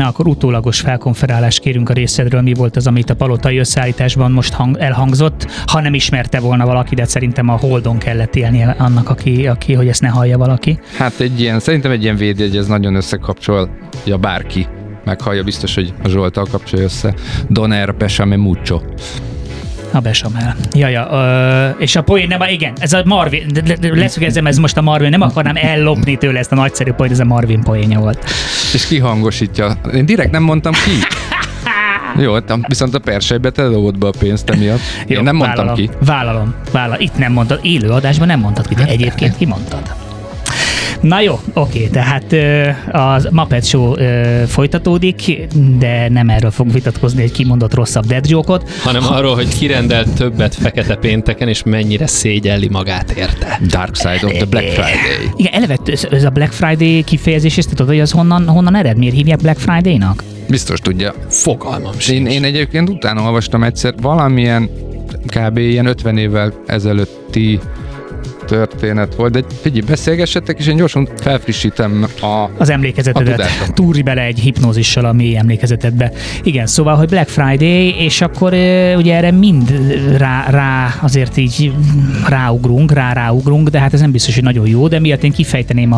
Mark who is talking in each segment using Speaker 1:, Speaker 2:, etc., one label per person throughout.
Speaker 1: Na, akkor utólagos felkonferálást kérünk a részedről. Mi volt az, amit a palotai összeállításban most elhangzott? Ha nem ismerte volna valaki, de szerintem a holdon kellett élnie annak, aki hogy ezt ne hallja valaki.
Speaker 2: Hát szerintem egy ilyen védjegy, ez nagyon összekapcsol, ja, bárki meghallja, biztos, hogy a Zsoltal kapcsolja össze. Doner Besame Mucho.
Speaker 1: A becsamel. És a poén, nem, igen, ez a Marvin, leszögezem, ez most a Marvin, nem akarnám ellopni tőle ezt a nagyszerű poént, ez a Marvin poénja volt.
Speaker 2: És ki hangosítja? Én direkt nem mondtam ki. Jó, viszont a persejbe te dobod be a pénzt emiatt. Én nem mondtam ki.
Speaker 1: Vállalom. Itt nem mondtad, élő adásban nem mondtad ki, de egyébként ki mondtad. Na jó, oké, tehát a Muppet Show folytatódik, de nem erről fog vitatkozni egy kimondott rosszabb dead joke-ot.
Speaker 3: Hanem arról, hogy kirendelt többet fekete pénteken, és mennyire szégyelli magát érte.
Speaker 2: Dark Side of the Black Friday.
Speaker 1: Igen, eleve ez a Black Friday kifejezés, ezt tudod, hogy az honnan ered? Miért hívják Black Friday-nak?
Speaker 2: Biztos tudja.
Speaker 3: Fogalmam sincs.
Speaker 2: Én egyébként utána olvastam egyszer valamilyen kb. Ilyen 50 évvel ezelőtti történet volt, de figyelj, beszélgessetek, és én gyorsan felfrissítem
Speaker 1: az emlékezetedet. Túrj bele egy hipnózissal a mély emlékezetedbe. Igen, szóval, hogy Black Friday, és akkor ugye erre mind rá azért így ráugrunk, de hát ez nem biztos, hogy nagyon jó, de miatt én kifejteném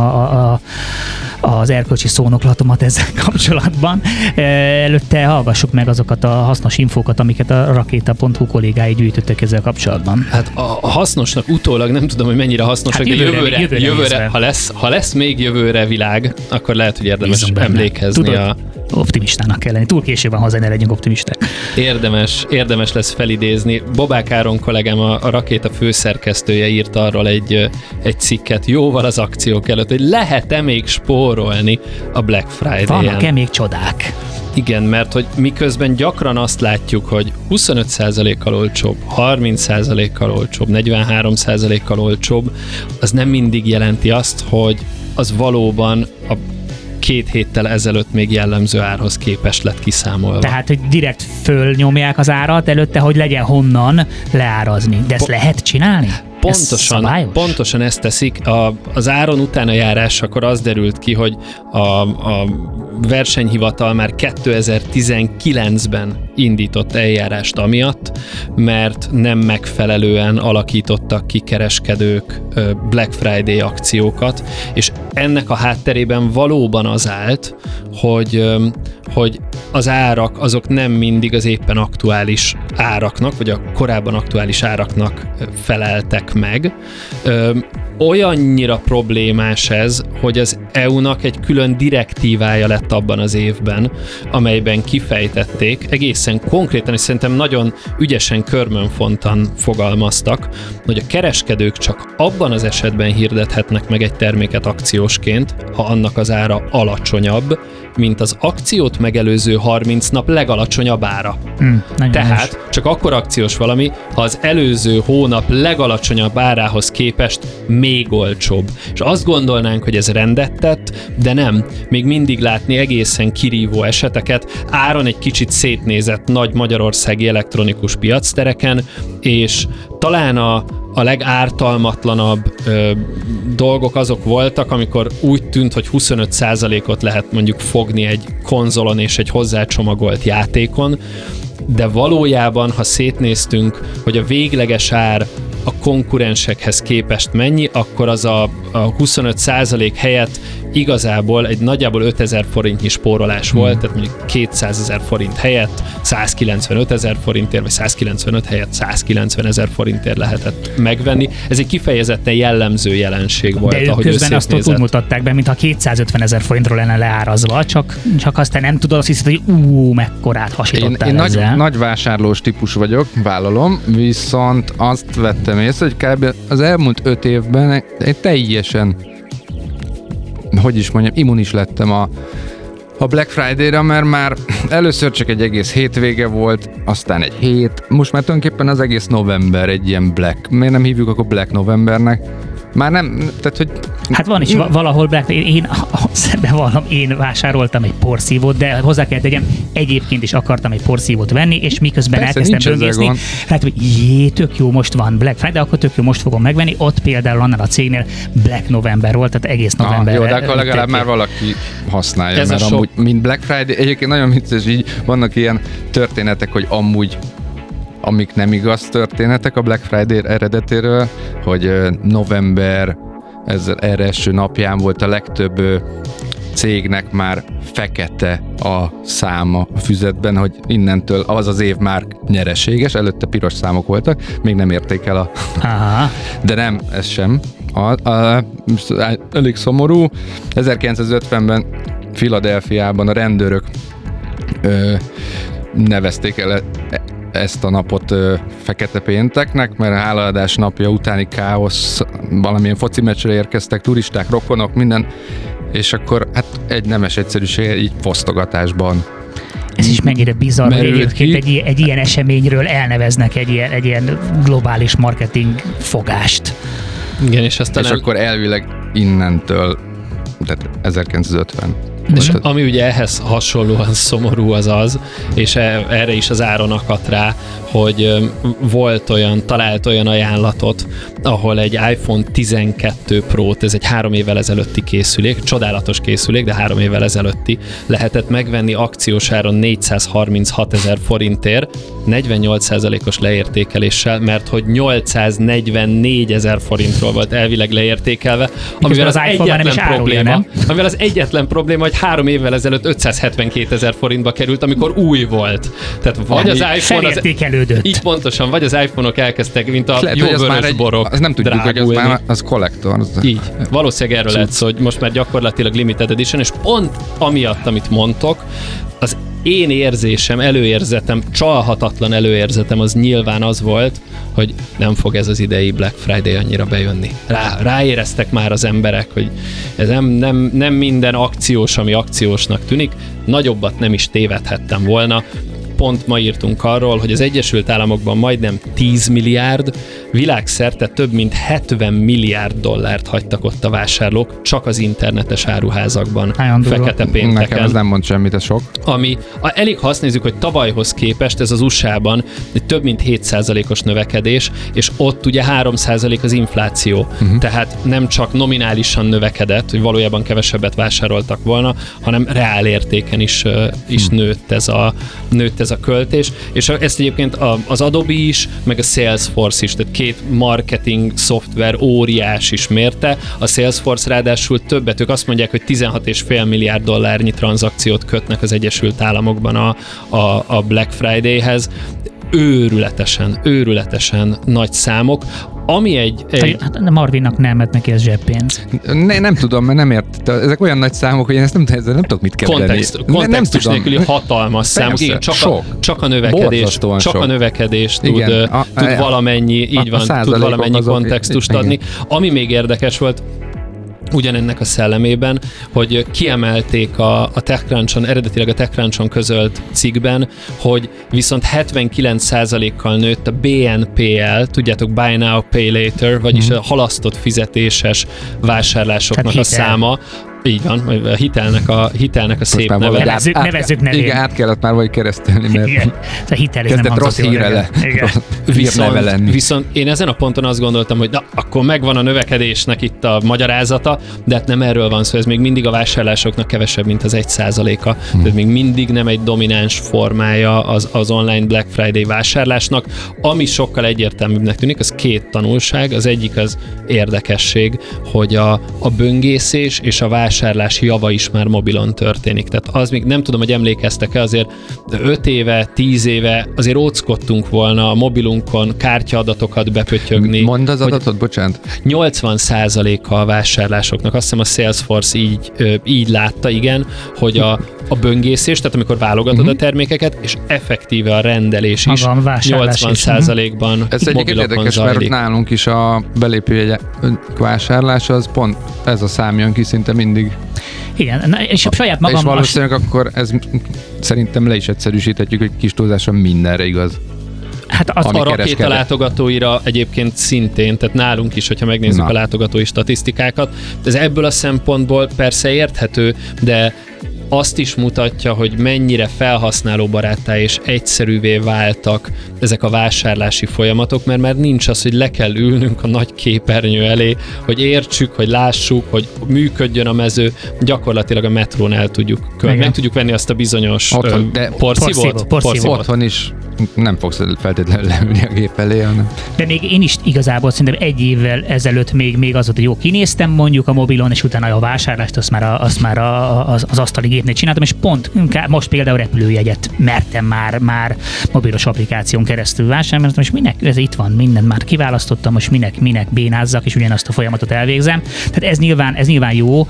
Speaker 1: az erkölcsi szónoklatomat ezzel kapcsolatban. Előtte hallgassuk meg azokat a hasznos infókat, amiket a rakéta.hu kollégái gyűjtöttek ezzel kapcsolatban.
Speaker 3: Hát a hasznosnak utólag nem tudom, hogy mennyire hasznosak,
Speaker 1: hát
Speaker 3: de jövőre ha lesz még jövőre világ, akkor lehet, hogy érdemes emlékezni.
Speaker 1: Tudod, optimistának kell lenni. Túl késő van hozzá, ne legyünk optimisták.
Speaker 3: Érdemes lesz felidézni. Bobák Áron kollégám, a rakéta főszerkesztője írt arról egy cikket jóval az akciók előtt, hogy lehet-e még spórolni a Black Friday-en.
Speaker 1: Vannak-e még csodák?
Speaker 3: Igen, mert hogy miközben gyakran azt látjuk, hogy 25%-kal olcsóbb, 30%-kal olcsóbb, 43%-kal olcsóbb, az nem mindig jelenti azt, hogy az valóban a 2 héttel ezelőtt még jellemző árhoz képest lett kiszámolva.
Speaker 1: Tehát, hogy direkt fölnyomják az árat előtte, hogy legyen honnan leárazni. De ezt lehet csinálni?
Speaker 3: Pontosan ezt teszik. Az áron utána járásakor az derült ki, hogy a versenyhivatal már 2019-ben indított eljárást amiatt, mert nem megfelelően alakítottak ki kereskedők Black Friday akciókat, és ennek a hátterében valóban az állt, hogy az árak azok nem mindig az éppen aktuális áraknak, vagy a korábban aktuális áraknak feleltek meg. Olyannyira problémás ez, hogy az EU-nak egy külön direktívája lett abban az évben, amelyben kifejtették, egészen konkrétan, és szerintem nagyon ügyesen körmönfontan fogalmaztak, hogy a kereskedők csak abban az esetben hirdethetnek meg egy terméket akciósként, ha annak az ára alacsonyabb, mint az akciót megelőző 30 nap legalacsonyabb ára. Tehát csak akkor akciós valami, ha az előző hónap legalacsonyabb árához képest még olcsóbb. És azt gondolnánk, hogy ez rendet tett, de nem. Még mindig látni egészen kirívó eseteket, áron egy kicsit szétnézett nagy magyarországi elektronikus piactereken, és talán a legártalmatlanabb dolgok azok voltak, amikor úgy tűnt, hogy 25%-ot lehet mondjuk fogni egy konzolon és egy hozzácsomagolt játékon, de valójában, ha szétnéztünk, hogy a végleges ár a konkurensekhez képest mennyi, akkor az a 25% helyett igazából egy nagyjából 5000 forintnyi spórolás volt, tehát mondjuk 200 000 forint helyett 195 000 forintért, vagy 195 helyett 190 000 forintért lehetett megvenni. Ez egy kifejezetten jellemző jelenség volt,
Speaker 1: de
Speaker 3: ahogy
Speaker 1: közben azt úgy mutatták be, mintha 250 000 forintról lenne leárazva, csak azt te nem tudod, azt hiszed, hogy mekkorát hasítottál
Speaker 2: én
Speaker 1: ezzel.
Speaker 2: Nagy vásárlós típus vagyok, vállalom, viszont azt vettem észre, hogy kb. Az elmúlt 5 évben egy teljesen, hogy is mondjam, immunis lettem a Black Friday-ra, mert már először csak egy egész hétvége volt, aztán egy hét, most már tulajdonképpen az egész november egy ilyen Black, miért nem hívjuk akkor Black Novembernek? Már nem, tehát hogy...
Speaker 1: Hát van is valahol Black Friday, én vásároltam egy porszívót, de hozzá kell tegyem, egyébként is akartam egy porszívót venni, és miközben
Speaker 2: persze,
Speaker 1: elkezdtem böngészni, hát hogy tök jó, most van Black Friday, akkor tök jó, most fogom megvenni, ott például annál a cégnél Black November volt, tehát egész november.
Speaker 2: Jó, de akkor legalább már valaki használja, ez mert amúgy, mint Black Friday, egyébként nagyon vicces, így vannak ilyen történetek, hogy amúgy amik nem igaz történetek a Black Friday eredetéről, hogy november erre első napján volt a legtöbb cégnek már fekete a száma a füzetben, hogy innentől az év már nyereséges, előtte piros számok voltak, még nem érték el
Speaker 1: Aha.
Speaker 2: De nem, ez sem. Elég szomorú. 1950-ben Philadelphiában a rendőrök nevezték el ezt a napot fekete pénteknek, mert a hálaadás napja utáni káosz, valamilyen foci meccsre érkeztek, turisták, rokonok, minden, és akkor hát egy nemes egyszerűség így fosztogatásban.
Speaker 1: Ez is mennyire bizarr, hogy egyébként egy ilyen eseményről elneveznek egy ilyen globális marketing fogást.
Speaker 3: Igen, és
Speaker 2: akkor elvileg innentől, tehát 1950.
Speaker 3: És ami ugye ehhez hasonlóan szomorú az, és erre is az áron akadt rá, hogy talált olyan ajánlatot, ahol egy iPhone 12 Pro-t, ez egy 3 évvel ezelőtti készülék, csodálatos készülék, de 3 évvel ezelőtti, lehetett megvenni akciós áron 436 000 forintért, 48%-os leértékeléssel, mert hogy 844 000 forintról volt elvileg leértékelve, amivel az egyetlen probléma, hogy 3 évvel ezelőtt 572 000 forintba került, amikor új volt. Tehát vagy az iPhone... Így pontosan, vagy az iPhone-ok elkezdtek, mint a jó vörös borok.
Speaker 2: Az nem tudjuk, hogy az már az collector.
Speaker 3: Így. Valószínűleg erről lehet szó, hogy most már gyakorlatilag limited edition, és pont amiatt, amit mondtok, az én érzésem, csalhatatlan előérzetem az nyilván az volt, hogy nem fog ez az idei Black Friday annyira bejönni. Ráéreztek már az emberek, hogy ez nem minden akciós, ami akciósnak tűnik, nagyobbat nem is tévedhettem volna. Pont ma írtunk arról, hogy az Egyesült Államokban majdnem 10 milliárd, világszerte több mint 70 milliárd dollárt hagytak ott a vásárlók, csak az internetes áruházakban, fekete pénteken.
Speaker 2: Nekem ez nem mond semmit, ez sok.
Speaker 3: Elég, ha azt nézzük, hogy tavalyhoz képest ez az USA-ban egy több mint 7%-os növekedés, és ott ugye 3% az infláció. Tehát nem csak nominálisan növekedett, hogy valójában kevesebbet vásároltak volna, hanem reál értéken is nőtt ez a költés, és ezt egyébként az Adobe is, meg a Salesforce is, tehát 2 marketing szoftver óriás is mérte. A Salesforce ráadásul többet, ők azt mondják, hogy 16,5 milliárd dollárnyi tranzakciót kötnek az Egyesült Államokban a Black Friday-hez. Őrületesen nagy számok. Ami egy...
Speaker 1: Marvinnak nem, mert neki ez zseppénz.
Speaker 2: Nem tudom, mert nem ért. Ezek olyan nagy számok, hogy én ezt nem tudok mit kezdeni.
Speaker 3: Kontextus nélküli hatalmas számok. Igen, csak a növekedés tud valamennyi, így van, tud valamennyi kontextust adni. Ami még érdekes volt, ugyanennek a szellemében, hogy kiemelték a TechCrunch-on, eredetileg a TechCrunch-on közölt cikkben, hogy viszont 79%-kal nőtt a BNPL, tudjátok, Buy Now, Pay Later, vagyis a halasztott fizetéses vásárlásoknak a száma. Így van, a hitelnek a szép neve.
Speaker 1: Nevezzük nevén.
Speaker 2: Igen, át kellett már vagy keresztelni, mert
Speaker 1: a hitel
Speaker 2: kezdett rossz hírre lenni.
Speaker 3: Viszont én ezen a ponton azt gondoltam, hogy akkor megvan a növekedésnek itt a magyarázata, de hát nem erről van szó, ez még mindig a vásárlásoknak kevesebb, mint az 1%-a. Tehát még mindig nem egy domináns formája az online Black Friday vásárlásnak. Ami sokkal egyértelműbbnek tűnik, az 2 tanulság. Az egyik az érdekesség, hogy a böngészés és a vásárlás java is már mobilon történik. Tehát az még nem tudom, hogy emlékeztek-e, azért 5 éve, 10 éve azért óckodtunk volna a mobilunkon kártyaadatokat bepötyögni.
Speaker 2: Mondd az adatot, bocsánat.
Speaker 3: 80%-a a vásárlásoknak, azt hiszem a Salesforce így látta, igen, hogy a böngészés, tehát amikor válogatod a termékeket, és effektíve a rendelés is 80%-ban
Speaker 2: ez egyébként érdekes, mert nálunk is a belépőjegy vásárlás az pont ez a szám jön ki szinte mindig.
Speaker 1: Igen, és saját magam...
Speaker 2: És valószínűleg akkor ez szerintem le is egyszerűsíthetjük, hogy kis túlzáson mindenre igaz.
Speaker 1: Hát
Speaker 3: a rakéta látogatóira egyébként szintén, tehát nálunk is, hogyha megnézzük a látogatói statisztikákat. Ez ebből a szempontból persze érthető, de azt is mutatja, hogy mennyire felhasználóbaráttá és egyszerűvé váltak ezek a vásárlási folyamatok, mert már nincs az, hogy le kell ülnünk a nagy képernyő elé, hogy értsük, hogy lássuk, hogy működjön a mező, gyakorlatilag a metrón el tudjuk meg tudjuk venni azt a bizonyos porszívót.
Speaker 2: Otthon is nem fogsz feltétlenül leülni a gép elé, hanem...
Speaker 1: De még én is igazából szerintem egy évvel ezelőtt még az volt, hogy jó, kinéztem mondjuk a mobilon, és utána a vásárlást azt már az asztali gépnél csináltam, és pont most például repülőjegyet mertem már mobilos applikáción keresztül vásárolni, mert most minek, ez itt van, mindent már kiválasztottam, most minek bénázzak, és ugyanazt a folyamatot elvégzem. Tehát ez nyilván jó,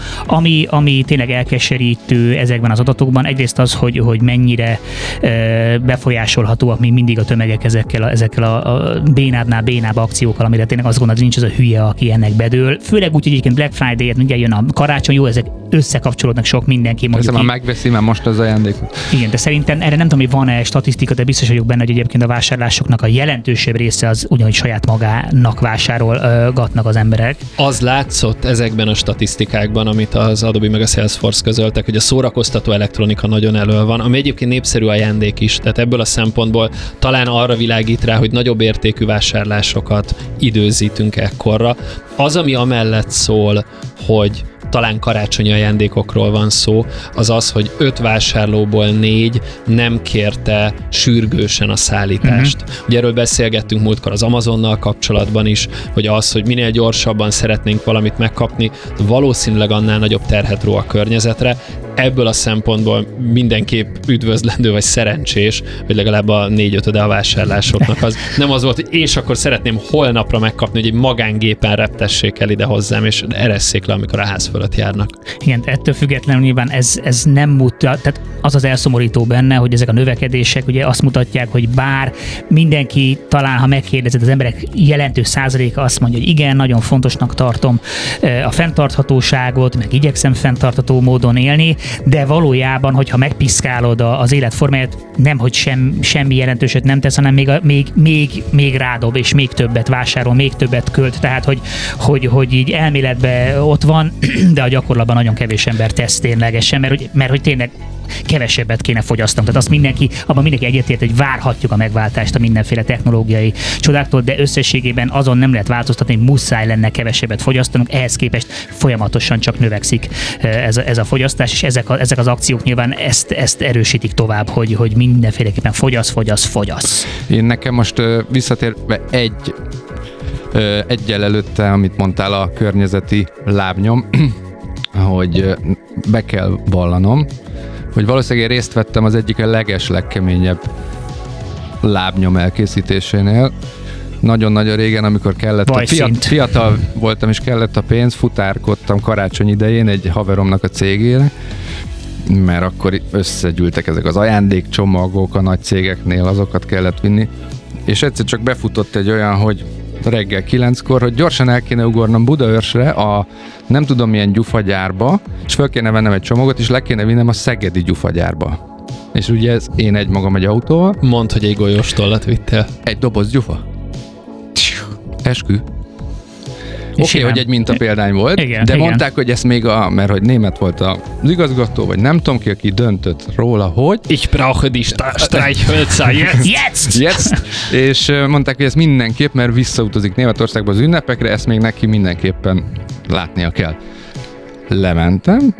Speaker 1: ami tényleg elkeserítő ezekben az adatokban, egyrészt az, hogy mennyire befolyásolhatóak még mindig a tömegek ezekkel a bénább akciókkal, amire tényleg azt gondolod, hogy nincs az a hülye, aki ennek bedől. Főleg úgy, hogy egyébként Black Friday-et mindjárt jön a karácsony, jó, ezek összekapcsolódnak sok mindenki.
Speaker 2: Persze már megveszi, már most az ajándékot.
Speaker 1: Igen, de szerintem erre nem tudom, hogy van-e statisztika, de biztos vagyok benne, hogy egyébként a vásárlásoknak a jelentősebb része az ugyanúgy saját magának vásárolgatnak az emberek.
Speaker 3: Az látszott ezekben a statisztikákban, amit az Adobe meg a Salesforce közöltek, hogy a szórakoztató elektronika nagyon elő van, ami egyébként népszerű ajándék is, tehát ebből a szempontból talán arra világít rá, hogy nagyobb értékű vásárlásokat időzítünk ekkorra. Az, ami amellett szól, hogy talán karácsonyi ajándékokról van szó, az az, hogy 5 vásárlóból 4 nem kérte sürgősen a szállítást. Ugye erről beszélgettünk múltkor az Amazonnal kapcsolatban is, hogy az, hogy minél gyorsabban szeretnénk valamit megkapni, valószínűleg annál nagyobb terhet ró a környezetre. Ebből a szempontból mindenképp üdvözlendő vagy szerencsés, hogy legalább a 4/5 a vásárlásoknak az nem az volt, hogy és akkor szeretném holnapra megkapni, hogy egy magángépen reptessék el ide hozzám, és eresszék le, amikor a ház fölött járnak.
Speaker 1: Igen, ettől függetlenül nyilván ez nem mutat, tehát az elszomorító benne, hogy ezek a növekedések ugye azt mutatják, hogy bár mindenki talán, ha megkérdezed, az emberek jelentős százaléka azt mondja, hogy igen, nagyon fontosnak tartom a fenntarthatóságot, meg igyekszem fenntartható módon élni, de valójában, hogyha megpiszkálod az életformáját, nem, hogy semmi jelentőset nem tesz, hanem még rádob, és még többet vásárol, még többet költ, tehát hogy így elméletben ott van, de a gyakorlatban nagyon kevés ember tesz ténylegesen, mert hogy tényleg kevesebbet kéne fogyasztanunk. Tehát abban mindenki egyetért, hogy várhatjuk a megváltást a mindenféle technológiai csodáktól, de összességében azon nem lehet változtatni, hogy muszáj lenne kevesebbet fogyasztanunk, ehhez képest folyamatosan csak növekszik ez a fogyasztás, és ezek az akciók nyilván ezt erősítik tovább, hogy mindenféleképpen fogyasz.
Speaker 2: Én nekem most visszatérve egyel előtte, amit mondtál, a környezeti lábnyom, hogy be kell vallanom, hogy valószínűleg részt vettem az egyik a legkeményebb lábnyom elkészítésénél. Nagyon-nagyon régen, amikor kellett, fiatal voltam és kellett a pénz, futárkodtam karácsony idején egy haveromnak a cégére, mert akkor összegyűltek ezek az ajándékcsomagok a nagy cégeknél, azokat kellett vinni, és egyszer csak befutott egy olyan, hogy reggel 9-kor, hogy gyorsan el kéne ugornom Budaörsre a nem tudom milyen gyufagyárba, és fel kéne vennem egy csomagot, és le kéne vinnem a szegedi gyufagyárba. És ugye ez én magam egy autóval.
Speaker 3: Mondd, hogy egy golyóstollat vittél.
Speaker 2: Egy doboz gyufa. Eskü. Oké, hogy egy mintapéldány volt, de mondták, hogy ezt még mert hogy német volt az igazgató, vagy nem tudom ki, aki döntött róla, hogy...
Speaker 3: Ich brauche die Streichhölzer
Speaker 2: jetzt! És mondták, hogy ez mindenképp, mert visszautazik Németországba az ünnepekre, ezt még neki mindenképpen látnia kell. Lementem.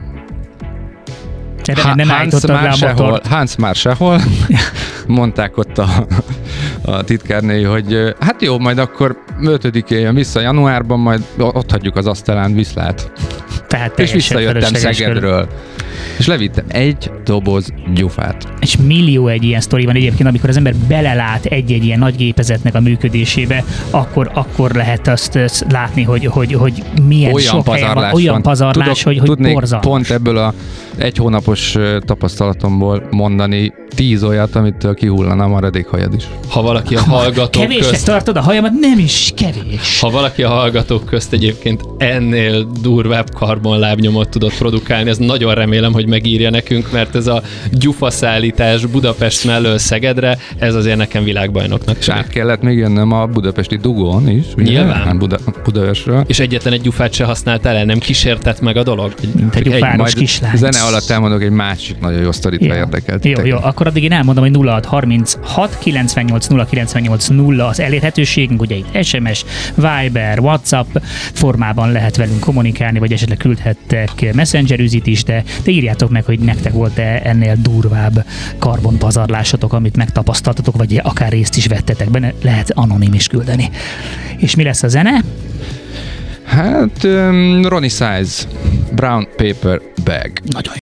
Speaker 2: Hans már sehol. Mondták ott a titkárnői, hogy hát jó, majd akkor 5-én jön vissza januárban, majd ott hagyjuk az asztalán, viszlát.
Speaker 1: Tehát
Speaker 2: és visszajöttem Szegedről. És levittem egy doboz gyufát.
Speaker 1: És millió egy ilyen sztori van egyébként, amikor az ember belelát egy-egy ilyen nagy gépezetnek a működésébe, akkor lehet azt látni, hogy milyen
Speaker 2: olyan
Speaker 1: sok helyen van, olyan pazarlás, hogy borzalmas.
Speaker 2: Pont ebből a 1 hónapos tapasztalatomból mondani 10 olyat, amitől kihullana a maradék hajad is.
Speaker 3: Ha valaki a hallgatók
Speaker 1: Kevésnek tartod a hajamat? Nem is kevés.
Speaker 3: Ha valaki a hallgatók közt egyébként ennél durvább karbonlábnyomot tudott produkálni, ez nagyon remélem, hogy megírja nekünk, mert ez a gyufaszállítás Budapest mellől Szegedre, ez azért nekem világbajnoknak.
Speaker 2: És át kellett még jönnöm a budapesti dugón is. Ugye?
Speaker 3: Nyilván.
Speaker 2: Budaörsről.
Speaker 3: És egyetlen egy gyufát se használtál el, nem kísértett meg a dolog?
Speaker 1: Mint egy gyufáros kislány.
Speaker 2: Zene alatt elmondok egy másik nagyon jó sztorit, ha érdekelt.
Speaker 1: Jó, akkor addig én elmondom, hogy 0636 98 098 0 az elérhetőségünk, ugye itt SMS, Viber, WhatsApp formában lehet velünk kommunikálni, vagy esetleg küldhettek Messenger üzit is, de írjátok meg, hogy nektek volt-e ennél durvább karbonpazarlásotok, amit megtapasztaltatok, vagy akár részt is vettetek benne, lehet anonim is küldeni. És mi lesz a zene?
Speaker 2: Hát Ronnie Size, Brown Paper Bag.
Speaker 1: Nagyon